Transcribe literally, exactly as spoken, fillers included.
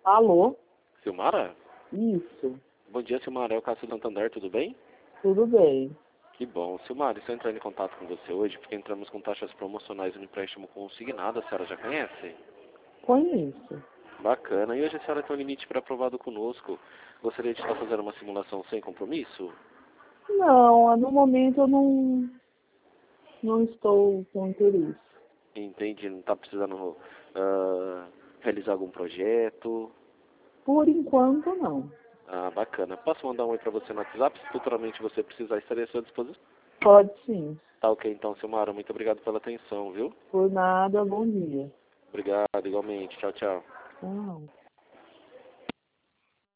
Alô? Silmara? Isso, Bom dia, Silmara. É o Cássio Santander, tudo bem? tudo bem. Que bom. Silmara, estou entrando em contato com você hoje porque entramos com taxas promocionais no empréstimo consignado. A senhora já conhece? Conheço. Bacana. E hoje a senhora tem um limite pré-aprovado conosco. Gostaria de estar fazendo uma simulação sem compromisso? Não, no momento eu não, não estou com interesse. Entendi. Não está precisando ah, realizar algum projeto? Por enquanto, não. Ah, bacana. Posso mandar um oi para você no WhatsApp? Se futuramente você precisar, estarei à sua disposição. Pode sim. Tá ok, então, Silmara. Muito obrigado pela atenção, viu? Por nada, bom dia. Obrigado, igualmente. Tchau, tchau. Tchau.